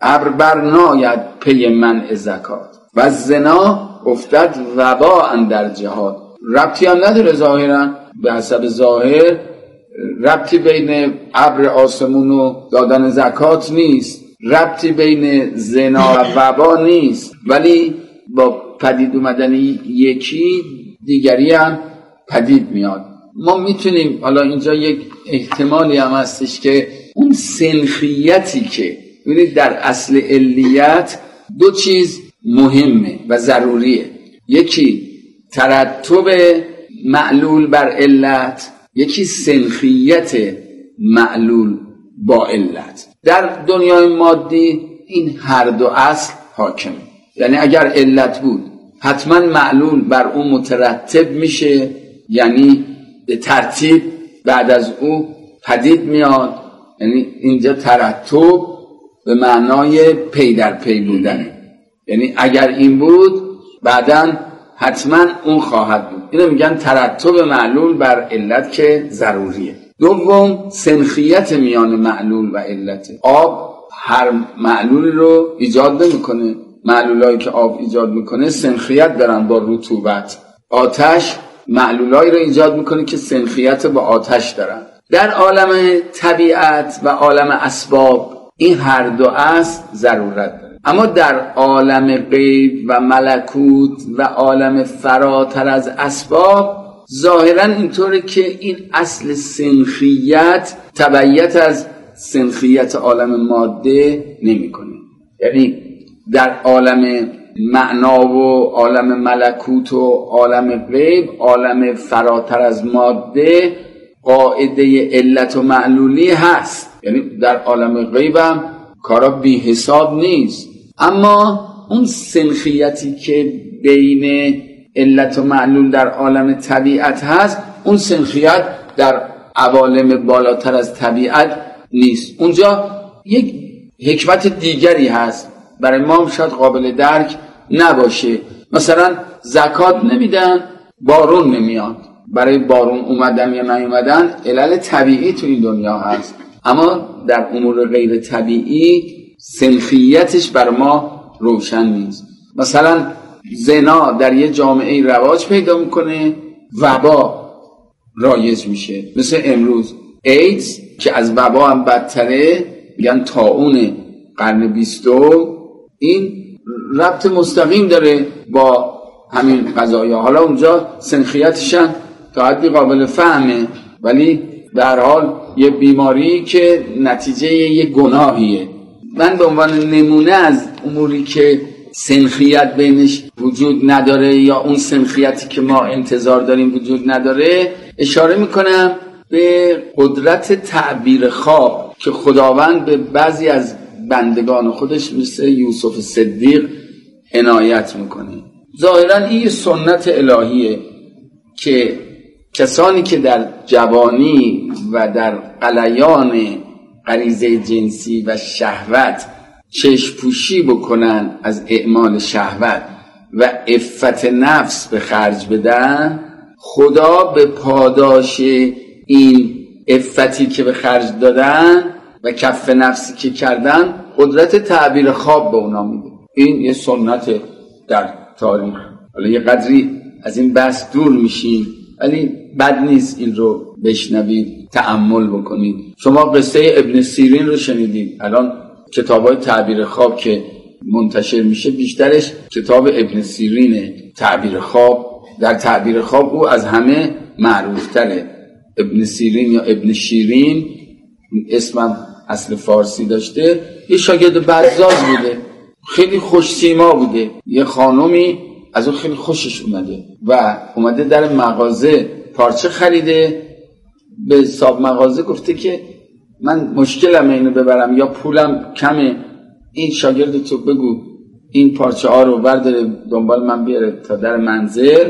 ابر بر ناید پی منع زکات و زنا افتد وبا اندر جهاد. ربطی هم نداره ظاهرا، به حسب ظاهر ربطی بین ابر آسمون و دادن زکات نیست، ربطی بین زنا و وبا نیست، ولی با پدید اومدن یکی دیگری هم پدید میاد. ما میتونیم حالا اینجا یک احتمالی هم هستش که اون سنخیتی که ببینید در اصل علیت دو چیز مهمه و ضروریه، یکی ترتب معلول بر علت، یکی سنخیت معلول با علت. در دنیای مادی این هر دو اصل حاکمه، یعنی اگر علت بود حتما معلول بر اون مترتب میشه، یعنی به ترتیب بعد از او پدید میاد، یعنی اینجا ترتب به معنای پی در پی بودنه، یعنی اگر این بود بعداً حتما اون خواهد بود. اینو میگن ترتب معلول بر علت که ضروریه. دوم سنخیت میان معلول و علت. آب هر معلولی رو ایجاد نمیکنه، معلولایی که آب ایجاد میکنه سنخیت دارن با رطوبت. آتش معلولایی رو ایجاد میکنه که سنخیت با آتش دارن. در عالم طبیعت و عالم اسباب این هر دو اصل ضرورت داره، اما در عالم غیب و ملکوت و عالم فراتر از اسباب ظاهرا اینطوره که این اصل سنخیت تبعیت از سنخیت عالم ماده نمیکنه. یعنی در عالم معنا و عالم ملکوت و عالم غیب، عالم فراتر از ماده، قاعده علت و معلولی هست، یعنی در عالم غیب هم کارا بی حساب نیست، اما اون سنخیتی که بین علت و معلول در عالم طبیعت هست، اون سنخیت در عوالم بالاتر از طبیعت نیست. اونجا یک حکمت دیگری هست برای ما شاید قابل درک نباشه. مثلا زکات نمیدن، بارون نمیاد. برای بارون اومدن یا نیومدن علل طبیعی تو این دنیا هست، اما در امور غیر طبیعی سنخیتش بر ما روشن نیست. مثلا زنا در یه جامعه رواج پیدا میکنه، وبا رایج میشه، مثل امروز ایدز که از وبا هم بدتره، میگن طاعون قرن 20. این ربط مستقیم داره با همین قضایا. حالا اونجا سنخیتش هم تا حدی قابل فهمه، ولی به هر حال یه بیماری که نتیجه یه گناهیه. من به عنوان نمونه از اموری که سنخیت بینش وجود نداره یا اون سنخیتی که ما انتظار داریم وجود نداره اشاره میکنم به قدرت تعبیر خواب که خداوند به بعضی از بندگان خودش مثل یوسف صدیق عنایت میکنه. ظاهرا این سنت الهیه که کسانی که در جوانی و در غلیان غریزه جنسی و شهوت چشم‌پوشی بکنن از اعمال شهوت و عفت نفس به خرج بدن، خدا به پاداش این عفتی که به خرج دادن و کف نفسی که کردن قدرت تعبیر خواب به اونا میده. این یه سنت در تاریخ. حالا یه قدری از این بحث دور میشیم، ولی بد نیست این رو بشنوید، تأمل بکنید. شما قصه ابن سیرین رو شنیدید، الان کتابای تعبیر خواب که منتشر میشه بیشترش کتاب ابن سیرینه. تعبیر خواب، در تعبیر خواب او از همه معروفتره. ابن سیرین یا ابن شیرین اسمم اصل فارسی داشته، یه شاگرد بزاز بوده، خیلی خوش سیما بوده. یه خانومی از اون خیلی خوشش اومده در مغازه پارچه خریده، به صاحب مغازه گفته که من مشکلمه اینو ببرم یا پولم کمه، این شاگرد تو بگو این پارچه ها رو برداره دنبال من بیاره تا در منزل،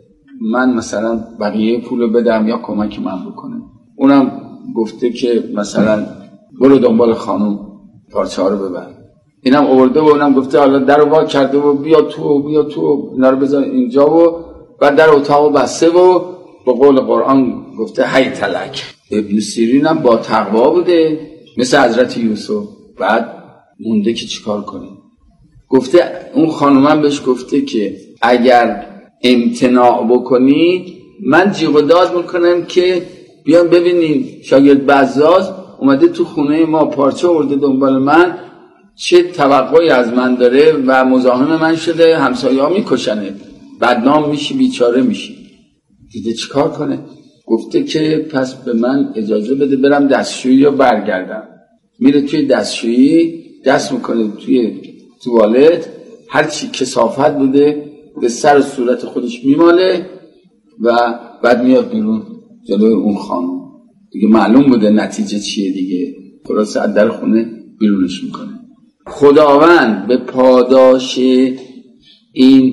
من مثلا بقیه پولو بدم یا کمک من بکنه. اونم گفته که مثلا برو دنبال خانم پارچه ها رو ببر. اینم آورده و اونم گفته حالا در رو وا کرده و بیا تو اینا رو بذار اینجا و بعد در اتاق بسته و به قول قرآن گفته هی تلک. ابن سیرین هم با تقوا بوده مثل حضرت یوسف. بعد مونده که چیکار کنه. گفته اون خانومم بهش گفته که اگر امتناع بکنی من جیغ و داد میکنم که بیان ببینین شاگرد بزاز اومده تو خونه ما پارچه آورده دنبال من، چه توقعی از من داره و مزاحم من شده، همسایه‌ها میکشنه، بدنام میشی، بیچاره میشی. دیده چیکار کنه؟ گفته که پس به من اجازه بده برم دستشویی رو برگردم. میره توی دستشویی، دست میکنه توی توالت، هرچی کثافت بوده به سر و صورت خودش میماله و بعد میاد بیرون جلوی اون خانم. دیگه معلوم بوده نتیجه چیه دیگه، خلاصه از در خونه بیرونش میکنه. خداوند به پاداش این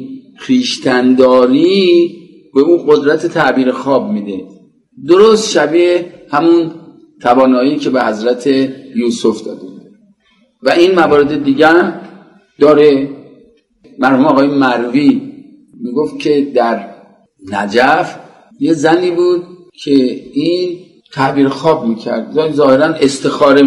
خویشتن‌داری به اون قدرت تعبیر خواب میده، درست شبیه همون توانایی که به حضرت یوسف داده. و این موارد دیگه داره. مرحوم آقای مروی میگفت که در نجف یه زنی بود که این تعبیر خواب میکرد، ظاهرا استخاره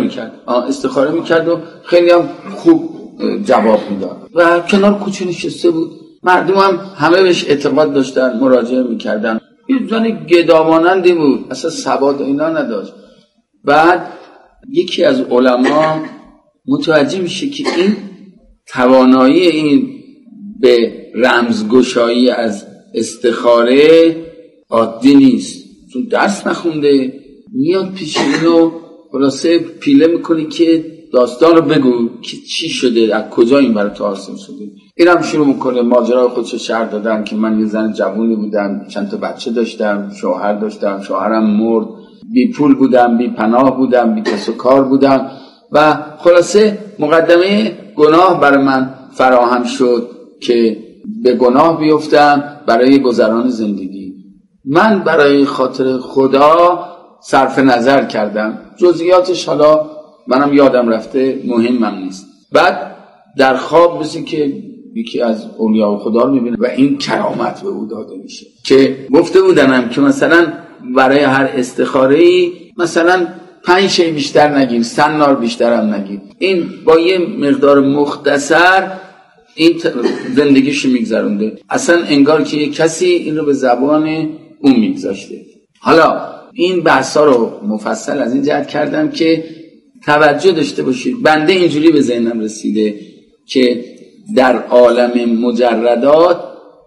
میکرد و خیلی هم خوب جواب میداد و کنار کوچه نشسته بود. مردم هم همه بهش اعتقاد داشتن، مراجعه میکردن. یه زن گدامانندی بود، اصلا ثبات اینا نداشت. بعد یکی از علما متوجه میشه که این توانایی این به رمزگشایی از استخاره عادی نیست، چون درس نخونده. میاد پیش اینو خلاصه پیله میکنی که داستان رو بگو که چی شده، از کجا این برای تو حاصل شده. این هم شروع میکنه ماجرای خودشو شرح دادن که من یه زن جوونی بودم، چند تا بچه داشتم، شوهر داشتم، شوهرم مرد، بی پول بودم، بی پناه بودم، بی کس و کار بودم و خلاصه مقدمه گناه برای من فراهم شد که به گناه بیفتم برای گذران زندگی. من برای خاطر خدا صرف نظر کردم، جزئیاتش حالا منم یادم رفته، مهمم نیست. بعد در خواب مثل که یکی از اولیاء خدا رو میبینه و این کرامت به او داده میشه که گفته بودنم که مثلا برای هر استخاره‌ای مثلا 5 شی بیشتر نگیر، سنار بیشتر هم نگیر. این با یه مقدار مختصر این زندگیشو میگذرونده، اصلا انگار که یه کسی این رو به زبان اون میگذاشته. حالا این بحثا رو مفصل از این جهت کردم که توجه داشته باشید. بنده اینجوری به ذهنم رسیده که در عالم مجردات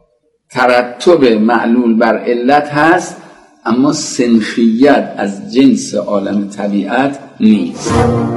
ترتب معلول بر علت هست، اما سنخیت از جنس عالم طبیعت نیست.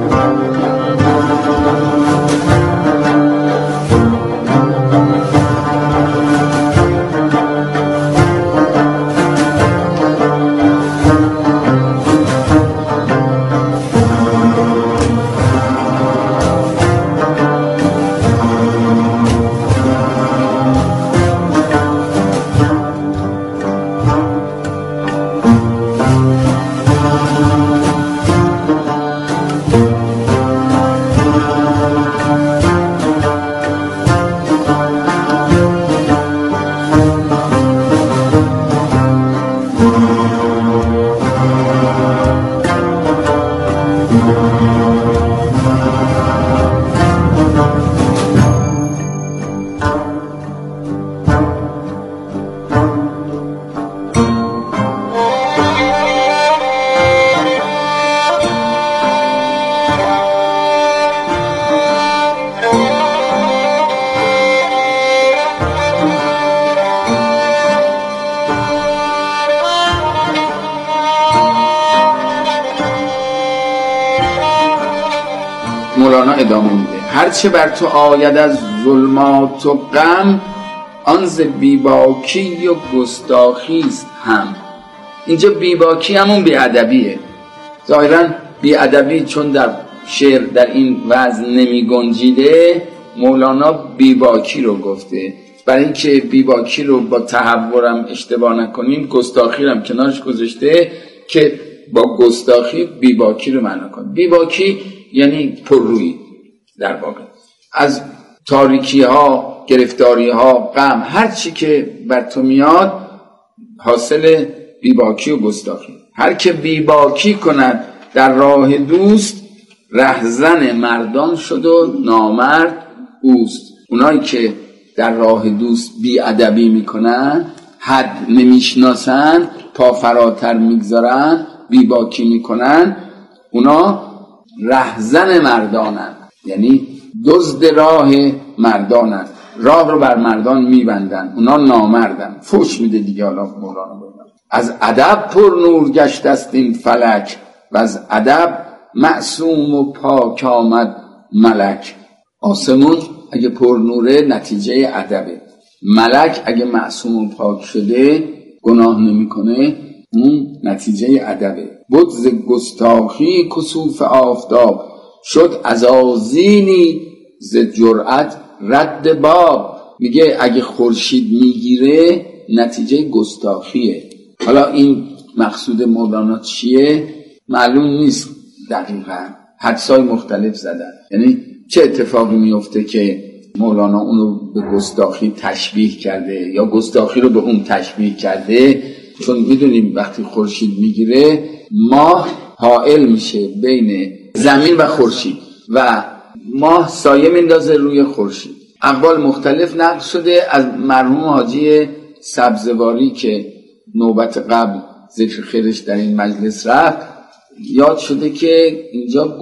مولانا ادامه میده: هرچه بر تو آید از ظلمات و غم، آن ز بیباکی و گستاخیست هم. اینجا بیباکی همون بیادبیه. ظاهرا بیادبی چون در شعر در این وزن نمی گنجیده، مولانا بیباکی رو گفته. برای اینکه بیباکی رو با تحورم اشتباه نکنیم، گستاخی رو هم کنارش گذاشته که با گستاخی بیباکی رو معنا کن. بیباکی یعنی پررویی. در واقع از تاریکی ها، گرفتاری ها، غم، هر چی که بر تو میاد حاصل بیباکی و گستاخی. هر که بیباکی کند در راه دوست، رهزن مردان شد و نامرد اوست. اونایی که در راه دوست بی ادبی میکنن، حد نمیشناسن، پا فراتر میگذارن، بی باکی میکنن، اونا رهزن مردانن، یعنی دزد راه مردانن، راه رو بر مردان میبندن، اونا نامردن. فوش میده دیگه. حالا مولانا بگم از ادب پر نور گشت است این فلک و از ادب معصوم و پاک آمد ملک. آسمون اگه پر نوره نتیجه ادبه، ملک اگه معصوم و پاک شده گناه نمیکنه اون نتیجه ادبه. بود ز گستاخی کسوف آفتاب شد عزازیلی ز جرأت رد باب. میگه اگه خورشید میگیره نتیجه گستاخیه. حالا این مقصود مولانا چیه معلوم نیست دقیقاً، حدسای مختلف زدن. یعنی چه اتفاقی میفته که مولانا اونو به گستاخی تشبیه کرده یا گستاخی رو به اون تشبیه کرده؟ چون میدونیم وقتی خورشید میگیره ماه حائل میشه بین زمین و خورشید و ماه سایه میندازه روی خورشید. اقوال مختلف نقل شده از مرحوم حاجی سبزواری که نوبت قبل ذکر خیرش در این مجلس رفت، یاد شده که اینجا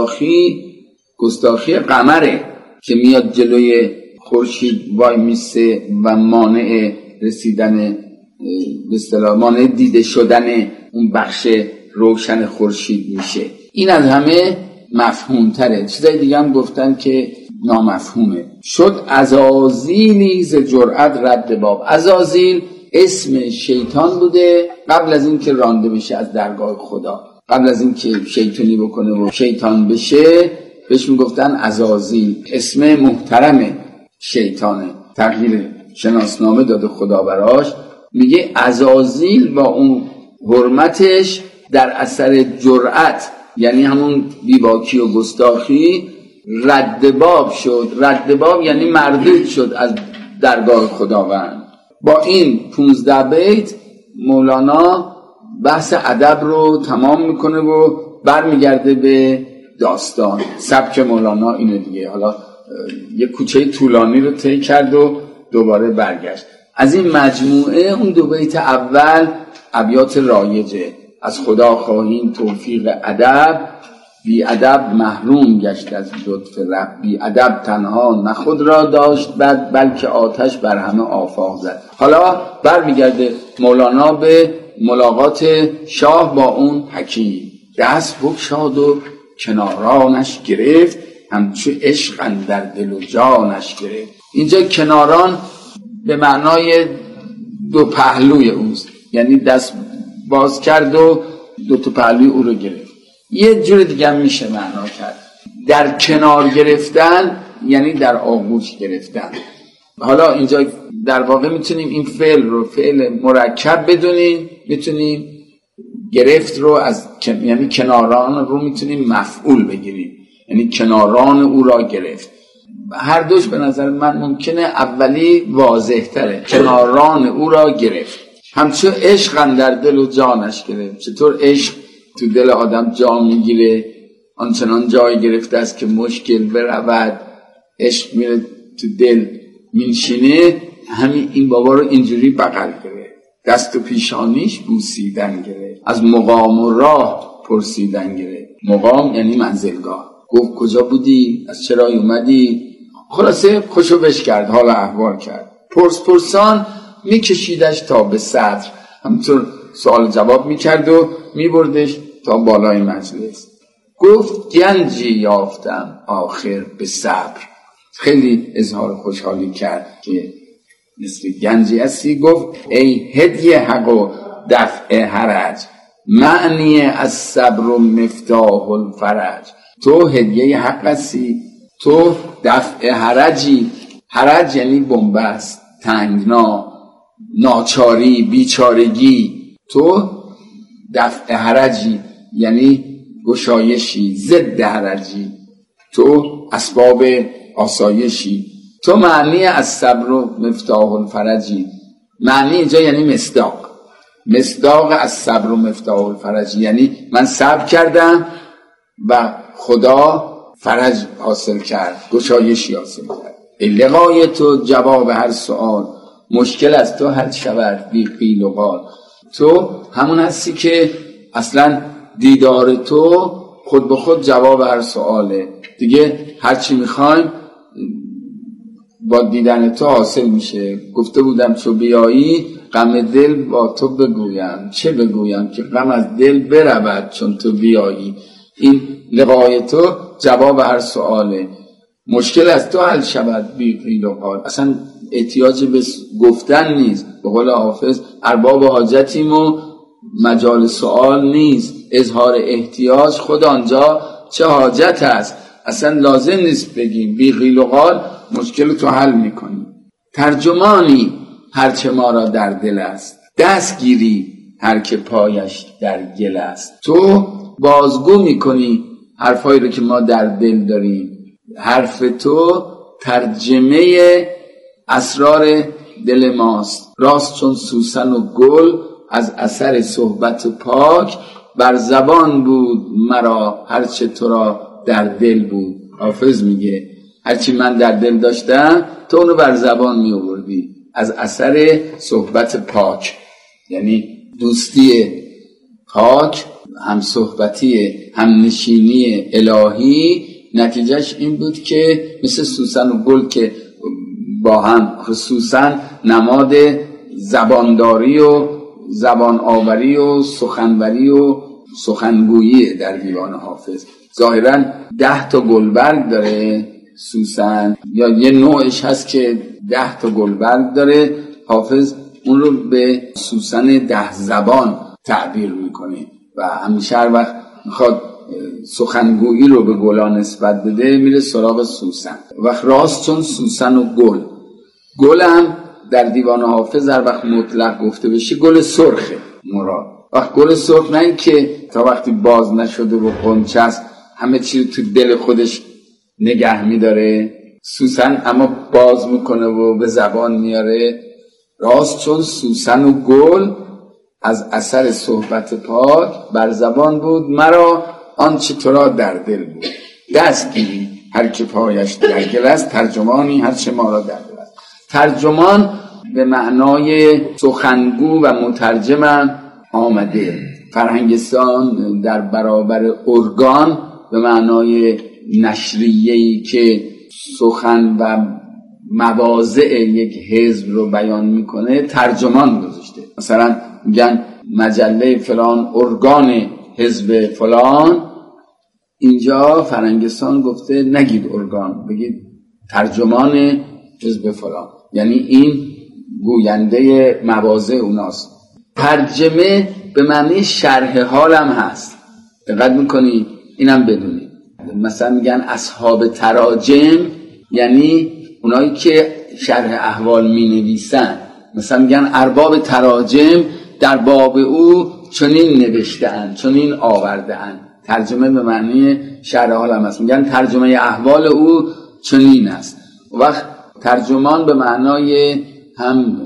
گستاخی قمره که میاد جلوی خورشید وای میسته و مانع رسیدن به اصطلاح مانع دیده شدن اون بخش روشن خورشید میشه. این از همه مفهوم تره. چیزای دیگه هم گفتن که نامفهومه. شد عزازیلی ز جرأت رد باب. عزازیل اسم شیطان بوده قبل از این که رانده بشه از درگاه خدا، قبل از این که شیطانی بکنه و شیطان بشه بهش میگفتن عزازیل. اسم محترم شیطانه، تغییر شناسنامه داده خدا براش. میگه عزازیل با اون حرمتش در اثر جرأت، یعنی همون بیباکی و گستاخی، رد باب شد. رد باب یعنی مردود شد از درگاه خداوند. با این 15 بیت مولانا بحث ادب رو تمام میکنه و برمیگرده به داستان. سبک مولانا اینه دیگه. حالا یه کوچه طولانی رو طی کرد و دوباره برگشت. از این مجموعه اون 2 بیت اول ابیات رایجه. از خدا خواهیم توفیق ادب، بی ادب محروم گشت از لطف رب. بی ادب تنها نه خود را داشت بد، بلکه آتش بر همه آفاق زد. حالا برمیگرده مولانا به ملاقات شاه با اون حکیم. دست بگشاد و کنارانش گرفت، همچو عشق اندر دل و جانش گرفت. اینجا کناران به معنای 2 پهلوی اوست، یعنی دست باز کرد و 2 تا پهلوی او رو گرفت. یه جور دیگه میشه معنا کرد در کنار گرفتن، یعنی در آغوش گرفتن. حالا اینجا در واقع میتونیم این فعل رو فعل مرکب بدونیم، میتونیم گرفت رو از یعنی کناران رو میتونیم مفعول بگیریم، یعنی کناران او را گرفت. هر دوش به نظر من ممکنه اولی واضح تره. کناران او را گرفت، همچون عشق اندر دل و جانش گرفت. چطور عشق تو دل آدم جا میگیره، آنچنان جای گرفته است که مشکل برود، عشق میره تو دل میشینه. همین این بابا رو اینجوری بغل گرفت، دست و پیشانیش بوسیدن گرفت، از مقام و راه پرسیدن گرفت. مقام یعنی منزلگاه. گفت کجا بودی، از چرا اومدی، خلاصه خوشو بش کرد، حال احوال کرد. پرسان میکشیدش تا به صدر، همینطور سوال جواب میکرد و میبردش تا بالای مجلس. گفت گنجی یافتم آخر به صبر. خیلی اظهار خوشحالی کرد که مثل گنجی هستی. گفت ای هدیه حق و دفع حرج، معنی از صبر و مفتاح الفرج. تو هدیه حق هستی، تو دفع حرجی. حرج یعنی بنبست، تنگنا، ناچاری، بیچارگی. تو دفع حرجی یعنی گشایشی، ضد حرجی. تو اسباب آسایشی. تو معنی از صبر و مفتاح الفرجی. معنی اینجا یعنی مصداق از صبر و مفتاح الفرجی، یعنی من صبر کردم و خدا فرج حاصل کرد، گشایشی حاصل کرد. لقای تو جواب هر سوال، مشکل از تو حل شود بی قیل و قال. تو همون هستی که اصلا دیدار تو خود به خود جواب هر سواله دیگه. هر چی میخوایم با دیدن تو حاصل میشه. گفته بودم چو بیایی غم دل با تو بگویم، چه بگویم که غم از دل برود چون تو بیایی. این لقای تو جواب هر سواله، مشکل از تو حل شود بی قیل و قال. اصلا احتیاج به گفتن نیست. به قول حافظ ارباب حاجتیم و مجال سوال نیست، اظهار احتیاج خود آنجا چه حاجت است. اصلا لازم نیست بگیم، بی قیل و قال مشکل تو حل میکنی. ترجمانی هرچه ما را در دل است، دستگیری هر که پایش در گل است. تو بازگو میکنی حرفایی رو که ما در دل داریم. حرف تو ترجمه اسرار دل ماست. راست چون سوسن و گل از اثر صحبت پاک، بر زبان بود مرا هرچه تو را در دل بود. حافظ میگه هرچی من در دل داشتم تو اونو بر زبان می آوردی از اثر صحبت پاک، یعنی دوستی پاک، هم صحبتی، هم نشینی الهی. نتیجهش این بود که مثل سوسن و گل که با هم، خصوصا نماد زبانداری و زبان آوری و سخنوری و سخنگویی در دیوان حافظ. ظاهرا 10 تا گلبرگ داره سوسن، یا یه نوعش هست که 10 تا گلبرگ داره. حافظ اون رو به سوسن 10 زبان تعبیر میکنه و همیشه هر وقت میخواد سخنگویی رو به گلان نسبت بده میره سراغ سوسن. وقت راست چون سوسن و گل، گل هم در دیوان حافظ هر وقت مطلق گفته بشه گل سرخه مراد. وقت گل سرخ نه که تا وقتی باز نشده و غنچه است همه چی تو دل خودش نگه میداره. سوسن اما باز میکنه و به زبان میاره. راست چون سوسن و گل از اثر صحبت پاک، بر زبان بود مرا آنچه تو را در دل بود. دستگیری هر که پایش در گل است، ترجمانی هر چه ما را در دل است. ترجمان به معنای سخنگو و مترجم آمده. فرهنگستان در برابر ارگان به معنای نشریه‌ای که سخن و مواضع یک حزب رو بیان میکنه ترجمان گذاشته. مثلا میگن مجله فلان ارگان حزب فلان، اینجا فرهنگستان گفته نگید ارگان، بگید ترجمان حزب فلان، یعنی این گوینده مواضع اوناست. ترجمه به معنی شرح حال هم هست، دقت میکنی اینم بدونی. مثلا میگن اصحاب تراجم، یعنی اونایی که شرح احوال می نویسن. مثلا میگن ارباب تراجم در باب او چنین نوشته‌اند، چنین آورده‌اند. ترجمه به معنی شرح حال هم هست. میگن ترجمه احوال او چنین است. وقت ترجمان به معنای هم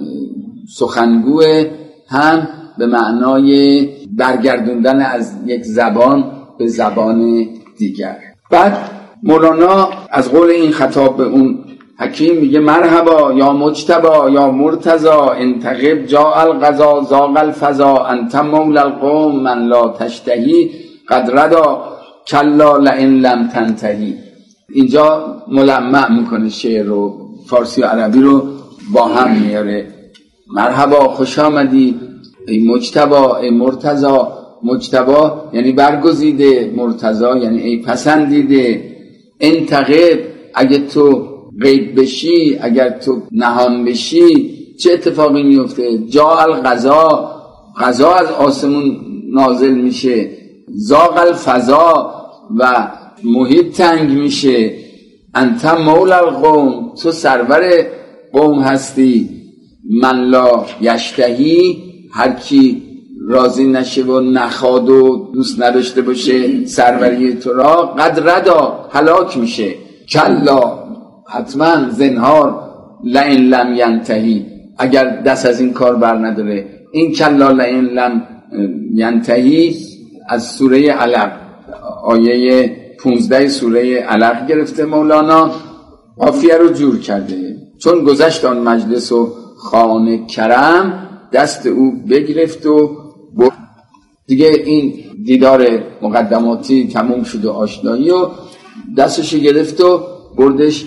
سخنگوه، هم به معنای برگردوندن از یک زبان به زبان دیگر. بعد مولانا از قول این خطاب به اون حکیم میگه مرحبا یا مجتبا یا مرتضا، انتقب جاء القضا زاغ الفضا، انت مولا القوم من لا تشتهی، قد ردا کلا لئن لم تنتهی. اینجا ملمع میکنه شعر رو، فارسی و عربی رو با هم میاره. مرحبا خوش آمدی ای مجتبا ای مرتضا. مجتبا یعنی برگزیده، مرتضا یعنی ای پسندیده. انتقب اگه تو غیب بشی، اگر تو نهان بشی چه اتفاقی میفته؟ جاء القضا، قضا از آسمون نازل میشه. زاغ الفضا و محیط تنگ میشه. انت مولا القوم، تو سرور قوم هستی. من لا یشتهی، هر کی راضی نشه و نخواد و دوست نداشته باشه سروری تو را، قد ردا هلاک میشه. کلا حتما زنهار لئن لم ینتهی، اگر دست از این کار بر نداره. این کلا لئن لم ینتهی از سوره علق آیه 15 سوره علق گرفته مولانا، قافیه رو جور کرده. چون گذشت آن مجلس و خانه کرم، دست او بگرفت و دیگه این دیدار مقدماتی تموم شد و آشنایی، و دستش گرفت و بردش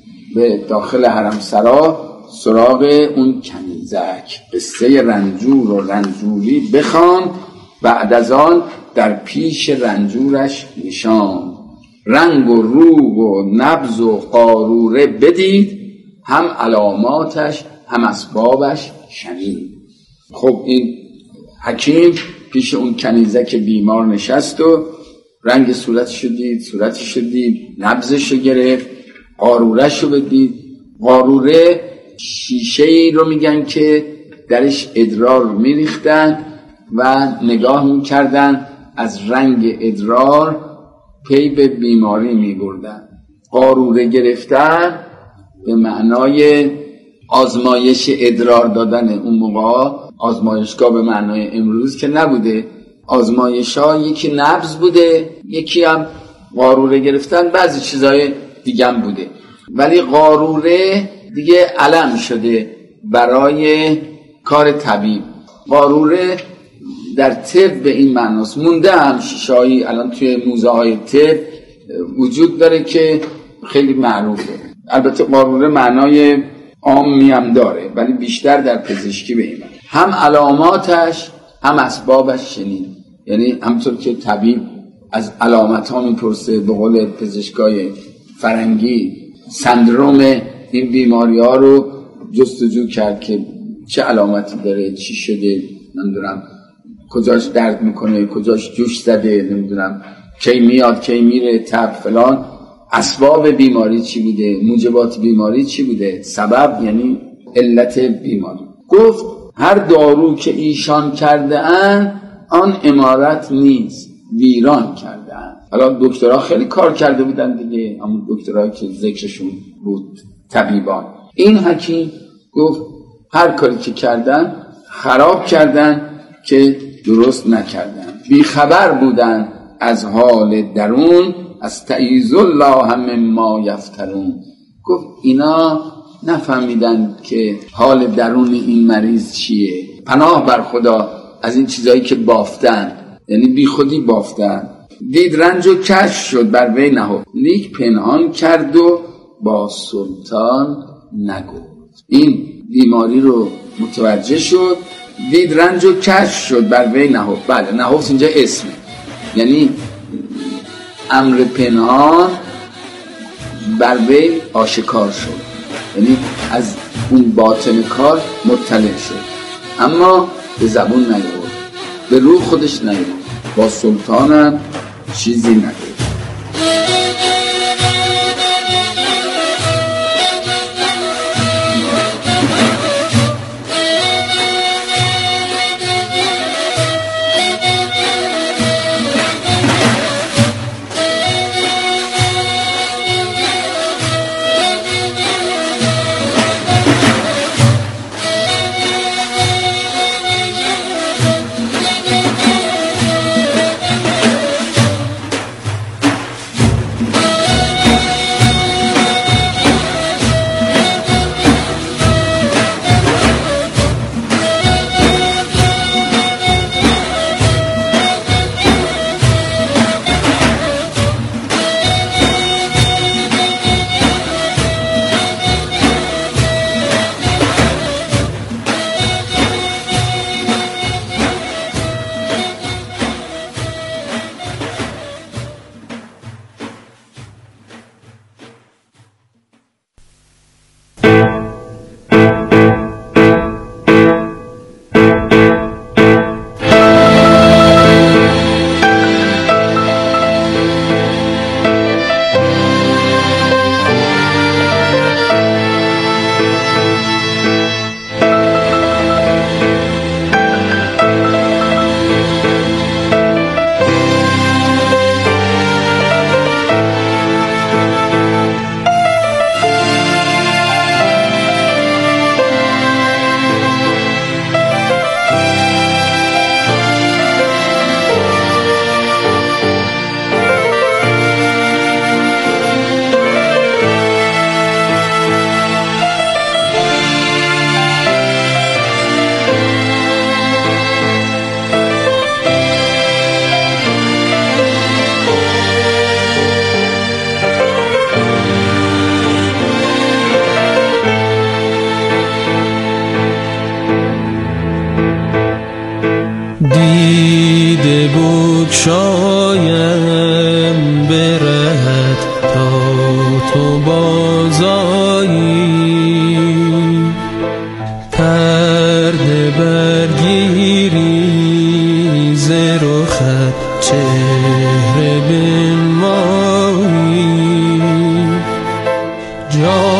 به داخل حرم سرا سراغ اون کنیزک. قصه رنجور و رنجوری بخوان، بعد از آن در پیش رنجورش نشان. رنگ و روح و نبض و قاروره بدید، هم علاماتش هم اسبابش شنید. خب این حکیم پیش اون کنیزک بیمار نشست و رنگ صورتشو دید، صورتشو دید، نبضشو گرفت، قارورهشو بدید. قاروره شیشه‌ای رو میگن که درش ادرار میریختن و نگاه میکردن، از رنگ ادرار پی به بیماری میبردن. قاروره گرفتن به معنای آزمایش ادرار دادن. اون موقع آزمایشگاه به معنای امروز که نبوده، آزمایش ها یکی نبض بوده، یکی هم قاروره گرفتن، بعضی چیزای دیگه هم بوده، ولی قاروره دیگه علم شده برای کار طبیب. قاروره در طب به این معناست. مونده هم شیشه‌ای الان توی موزه های طب وجود داره که خیلی معروفه. البته قاروره معنای عامی هم داره، ولی بیشتر در پزشکی به این معنی. هم علاماتش هم اسبابش شنید، یعنی همطور که طبیب از علامت ها میپرسه، به قول پزشکای فرنگی سندروم این بیماری ها رو جستجو کرد که چه علامتی داره، چی شده، نمیدونم کجاش درد میکنه، کجاش جوش زده، نمیدونم کی میاد کی میره، تب فلان، اسباب بیماری چی بوده، موجبات بیماری چی بوده، سبب یعنی علت بیماری. گفت هر دارو که ایشان کرده اند، آن امارت نیست، ویران کرده اند. حالا دکترها خیلی کار کرده بودن دیگه، همون دکترهایی که ذکرشون بود، طبیبان. این حکیم گفت هر کاری که کردن خراب کردن که درست نکردن، بی خبر بودن از حال درون، از تعیذ الله مما یفترون. گفت اینا نفهمیدن که حال درون این مریض چیه. پناه بر خدا از این چیزایی که بافتن، یعنی بی خودی بافتن. دید رنج و کشف شد بر وی نهفت، لیک پنهان کرد و با سلطان نگفت. این بیماری رو متوجه شد، دید رنج و کشف شد بر وی نهفت. بله، نهفت اینجا اسمه، یعنی امر پنهان بر وی آشکار شد، یعنی از اون باطن کار مطلع شد، اما به زبون نیاورد، به روح خودش نیاورد، با سلطانم چیزی نگفت.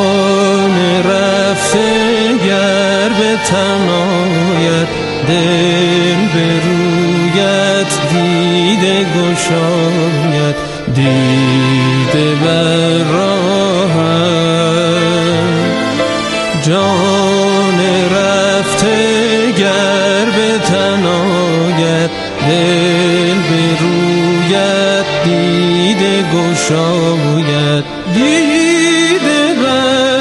جان رفته گر به تن آید، دل به رویت دیده گشاید، دیده بر راهت. جان رفته گر به تن آید، دل به رویت دیده گشاید، دیده بر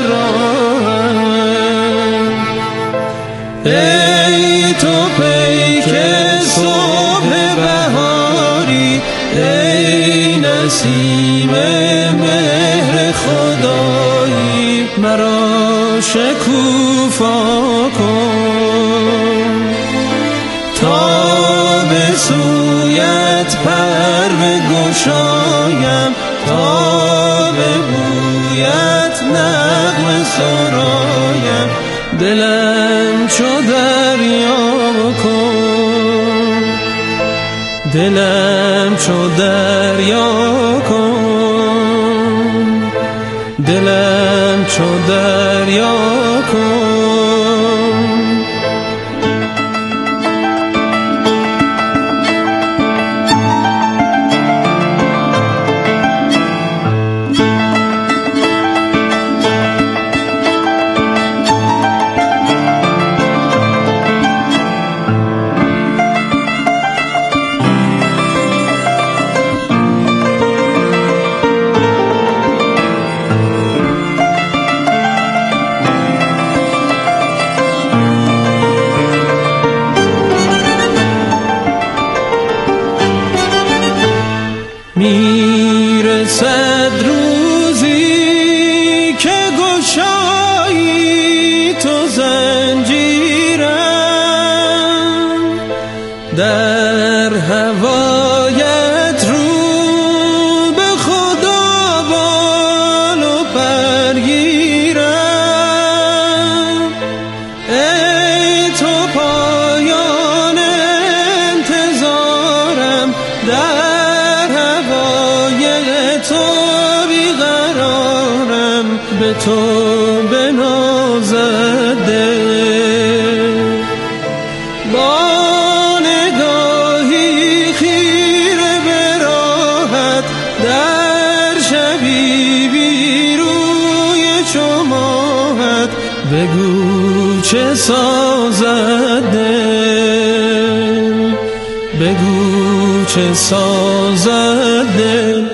راهت. ای تو پیک صبح بهاری، ای نسیم مهر خدایی، مرا شکوفا کن تا به سویت پر بگشایم، تا به بویت نغمه سرایم. دلم چو دریا کن، دلم چو دریا کن، دلم چو دریا کن. میرسد روزی که گشایی تو زنجیرم، در هوایت رو به خدا بال و برگیرم. ای تو پایان انتظارم، در هوای تو بیقرارم، به تو بنازد دل. با نگاهی خیره به راهت، در شبی بی روی چو ماهت، بگو چه سازد دل، بگو چه سازد دل.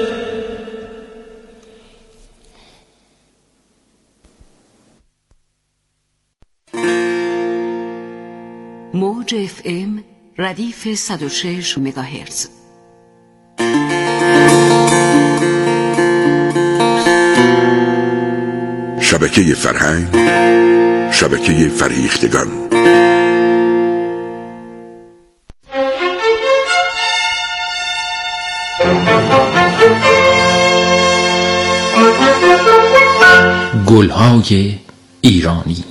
موج FM ردیف 106 مگاهرتز. شبکه فرهنگ، شبکه فرهیختگان. گلهای ایرانی.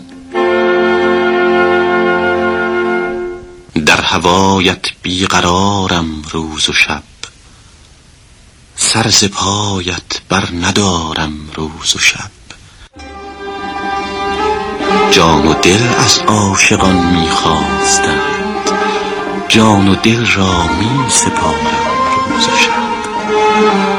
در هوایت بیقرارم روز و شب، سر ز پایت بر ندارم روز و شب. جان و دل از عاشقان می‌خواستند، جان و دل را می‌سپارم روز و شب.